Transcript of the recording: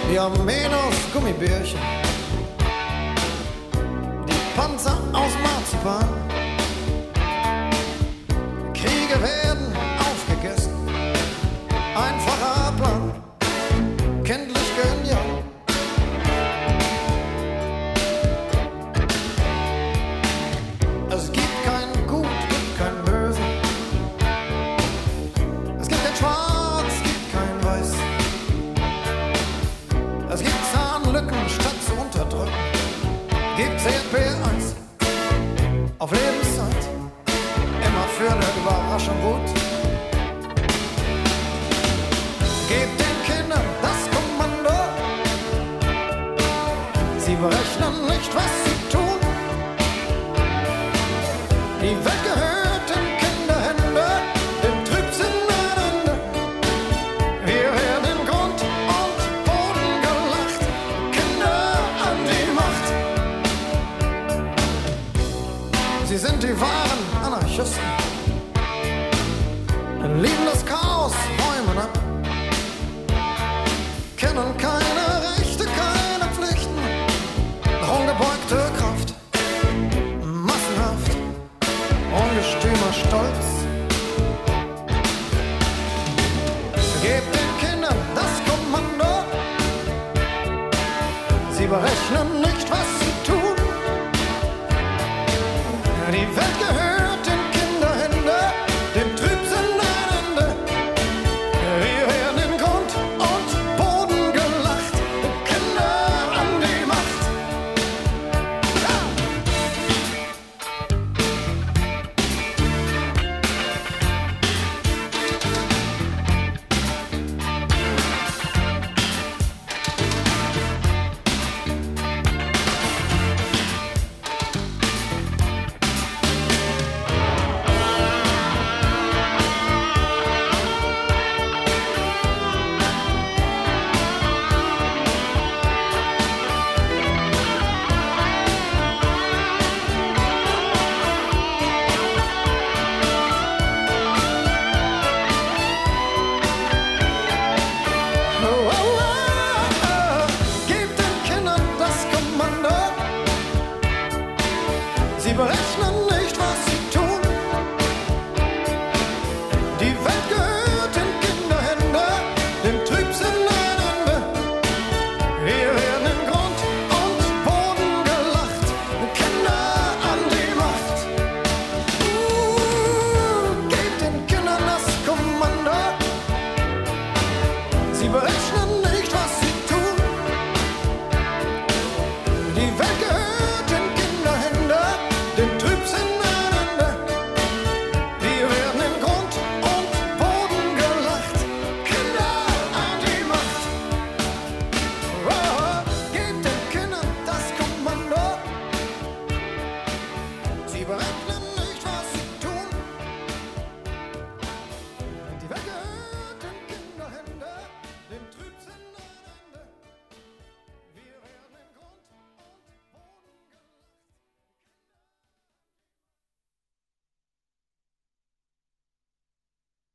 die Armeen aus Gummibärchen, die Panzer aus Marzipan. Kriege werden aufgegessen, einfacher Plan, kenntlich genial. Es gibt kein Gut, gibt kein Böse. Es gibt kein Schwarz, es gibt kein Weiß. Es gibt Zahnlücken statt zu unterdrücken. Gibt's Erdbeereis auf Lebenszeit. Immer für eine Überraschung gut. Gebt den Kindern das Kommando. Sie berechnen nicht, was sie tun. Die Welt gehört in Kinderhände, dem Trübsinn ein Ende. Wir werden in Grund und Boden gelacht, Kinder an die Macht. Sie sind die wahren Anarchisten, lieben das Chaos, räumen ab, kennen keine Rechte, keine Pflichten, ungebeugte Kraft, massenhaft. Ungestümer Stolz. Gebt den Kindern das Kommando. Sie berechnen nicht,